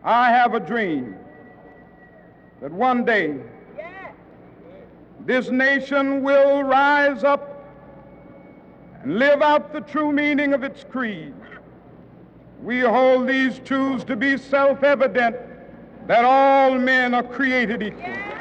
I have a dream that one day this nation will rise up and live out the true meaning of its creed. We hold these truths to be self-evident, that all men are created equal.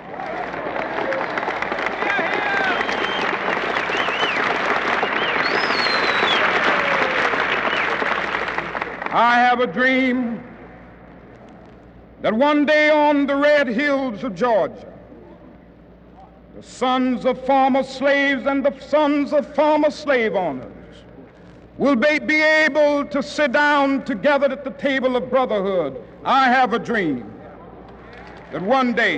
I have a dream that one day on the red hills of Georgia, the sons of former slaves and the sons of former slave owners will be able to sit down together at the table of brotherhood. I have a dream that one day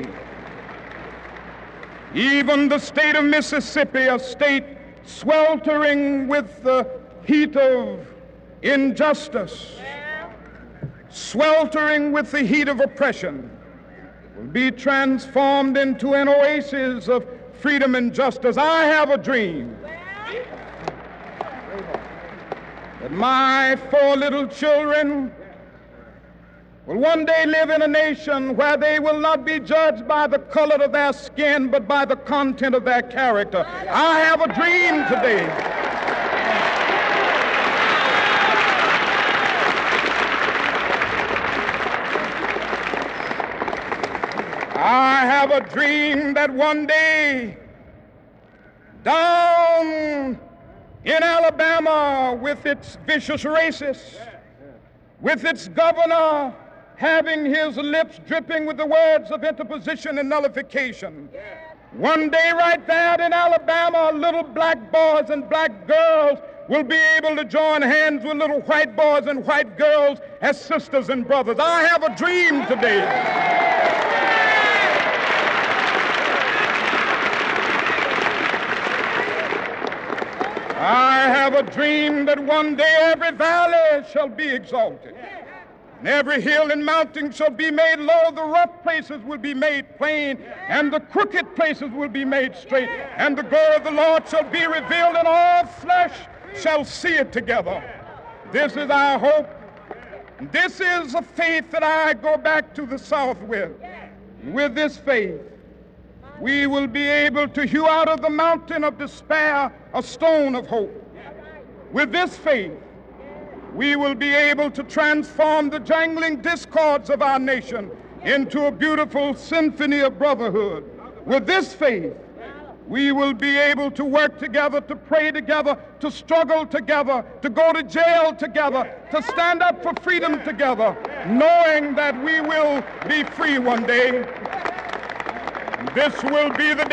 even the state of Mississippi, a state sweltering with the heat of injustice, sweltering with the heat of oppression, will be transformed into an oasis of freedom and justice. I have a dream that my 4 little children will one day live in a nation where they will not be judged by the color of their skin, but by the content of their character. I have a dream today I have a dream that one day down in Alabama, with its vicious racists, with its governor having his lips dripping with the words of interposition and nullification, one day right there in Alabama, little black boys and black girls will be able to join hands with little white boys and white girls as sisters and brothers. I have a dream today I have a dream that one day every valley shall be exalted, and every hill and mountain shall be made low. The rough places will be made plain, and the crooked places will be made straight. And the glory of the Lord shall be revealed, and all flesh shall see it together. This is our hope. This is a faith that I go back to the South with. With this faith, we will be able to hew out of the mountain of despair a stone of hope. With this faith, we will be able to transform the jangling discords of our nation into a beautiful symphony of brotherhood. With this faith, we will be able to work together, to pray together, to struggle together, to go to jail together, to stand up for freedom together, knowing that we will be free one day. This will be the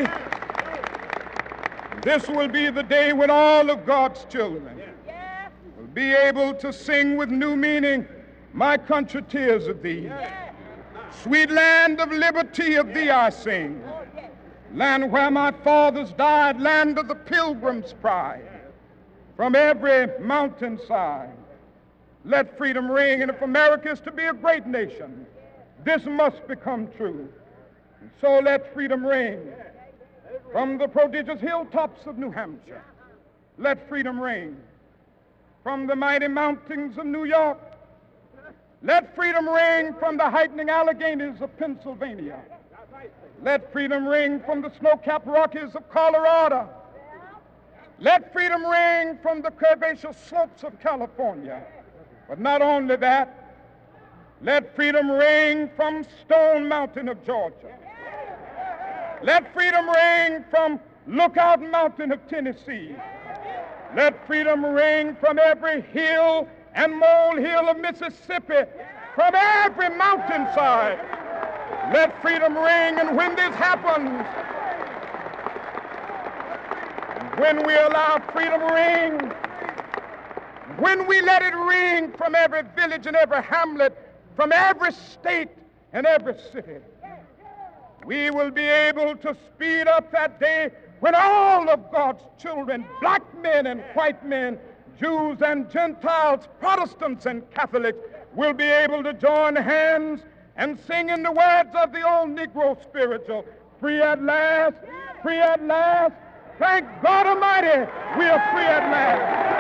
day when all of God's children will be able to sing with new meaning, "My country, tears of thee. Sweet land of liberty, of thee I sing. Land where my fathers died, land of the pilgrim's pride. From every mountainside, let freedom ring." And if America is to be a great nation, this must become true. And so let freedom ring from the prodigious hilltops of New Hampshire. Let freedom ring from the mighty mountains of New York. Let freedom ring from the heightening Alleghanies of Pennsylvania. Let freedom ring from the snow-capped Rockies of Colorado. Let freedom ring from the curvaceous slopes of California. But not only that, let freedom ring from Stone Mountain of Georgia. Let freedom ring from Lookout Mountain of Tennessee. Let freedom ring from every hill and molehill of Mississippi, from every mountainside. Let freedom ring, and when this happens, when we allow freedom ring, when we let it ring from every village and every hamlet, from every state and every city, we will be able to speed up that day when all of God's children, black men and white men, Jews and Gentiles, Protestants and Catholics, will be able to join hands and sing in the words of the old Negro spiritual, "Free at last, free at last. Thank God Almighty, we are free at last."